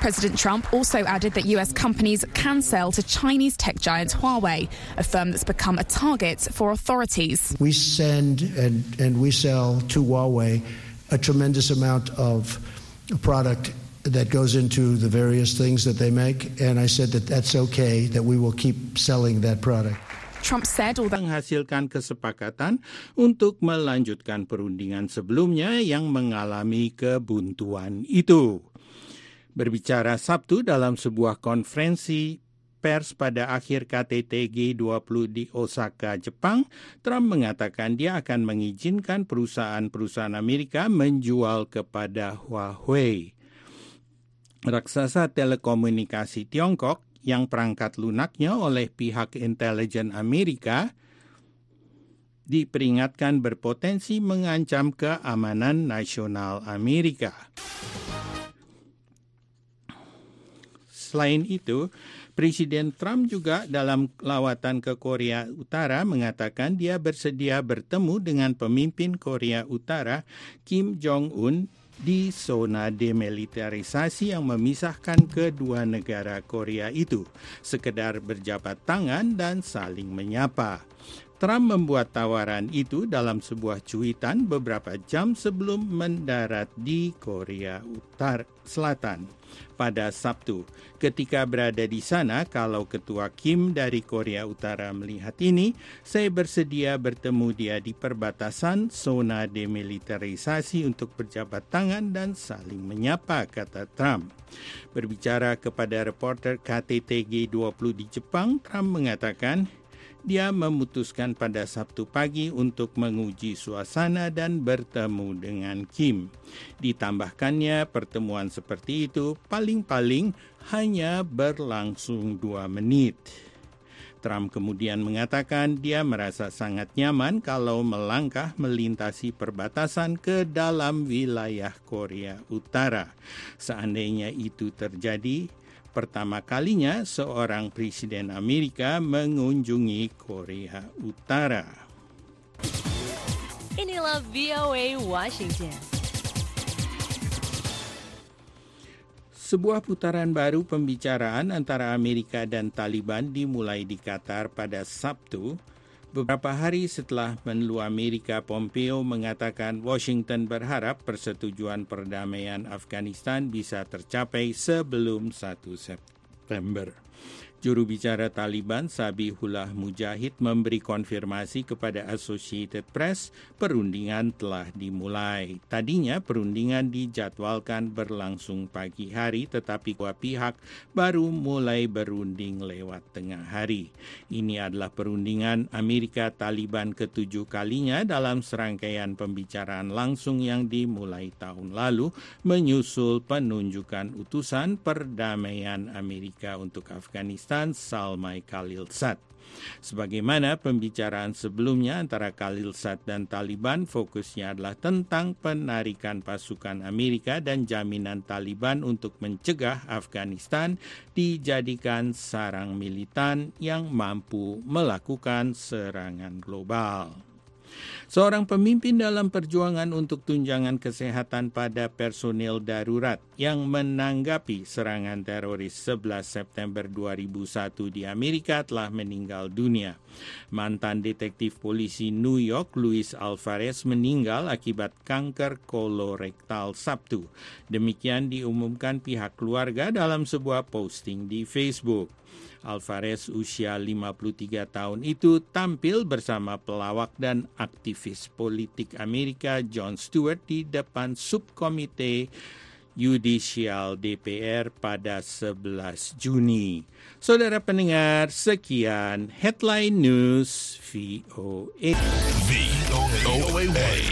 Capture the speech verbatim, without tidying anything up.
President Trump also added that U S companies can sell to Chinese tech giant Huawei, a firm that's become a target for authorities. We send and, and we sell to Huawei a tremendous amount of product that goes into the various things that they make, and I said that that's okay, that we will keep selling that product. Trump said although menghasilkan kesepakatan untuk melanjutkan perundingan sebelumnya yang mengalami kebuntuan itu. Berbicara Sabtu dalam sebuah konferensi pers pada akhir K T T G dua puluh di Osaka, Jepang, Trump mengatakan dia akan mengizinkan perusahaan-perusahaan Amerika menjual kepada Huawei, raksasa telekomunikasi Tiongkok yang perangkat lunaknya oleh pihak intelijen Amerika diperingatkan berpotensi mengancam keamanan nasional Amerika. Selain itu, Presiden Trump juga dalam lawatan ke Korea Utara mengatakan dia bersedia bertemu dengan pemimpin Korea Utara Kim Jong-un di zona demilitarisasi yang memisahkan kedua negara Korea itu, sekedar berjabat tangan dan saling menyapa. Trump membuat tawaran itu dalam sebuah cuitan beberapa jam sebelum mendarat di Korea Utara Selatan pada Sabtu. Ketika berada di sana, kalau Ketua Kim dari Korea Utara melihat ini, saya bersedia bertemu dia di perbatasan zona demilitarisasi untuk berjabat tangan dan saling menyapa, kata Trump. Berbicara kepada reporter K T T G dua puluh di Jepang, Trump mengatakan dia memutuskan pada Sabtu pagi untuk menguji suasana dan bertemu dengan Kim. Ditambahkannya, pertemuan seperti itu paling-paling hanya berlangsung dua menit. Trump kemudian mengatakan dia merasa sangat nyaman kalau melangkah melintasi perbatasan ke dalam wilayah Korea Utara. Seandainya itu terjadi, pertama kalinya seorang presiden Amerika mengunjungi Korea Utara. Inilah V O A Washington. Sebuah putaran baru pembicaraan antara Amerika dan Taliban dimulai di Qatar pada Sabtu, beberapa hari setelah Menlu Amerika Pompeo mengatakan Washington berharap persetujuan perdamaian Afghanistan bisa tercapai sebelum satu September. Juru bicara Taliban Zabihullah Mujahid memberi konfirmasi kepada Associated Press perundingan telah dimulai. Tadinya perundingan dijadwalkan berlangsung pagi hari, tetapi dua pihak baru mulai berunding lewat tengah hari. Ini adalah perundingan Amerika Taliban ketujuh kalinya dalam serangkaian pembicaraan langsung yang dimulai tahun lalu, menyusul penunjukan utusan perdamaian Amerika untuk Afghanistan Zalmay Khalilzad. Sebagaimana pembicaraan sebelumnya antara Khalilzad dan Taliban, fokusnya adalah tentang penarikan pasukan Amerika dan jaminan Taliban untuk mencegah Afghanistan dijadikan sarang militan yang mampu melakukan serangan global. Seorang pemimpin dalam perjuangan untuk tunjangan kesehatan pada personel darurat yang menanggapi serangan teroris sebelas September dua ribu satu di Amerika telah meninggal dunia. Mantan detektif polisi New York, Luis Alvarez, meninggal akibat kanker kolorektal Sabtu. Demikian diumumkan pihak keluarga dalam sebuah posting di Facebook. Alvarez, usia lima puluh tiga tahun itu, tampil bersama pelawak dan aktivis politik Amerika Jon Stewart di depan subkomite Yudisial D P R pada sebelas Juni. Saudara pendengar, sekian Headline News V O A. V O A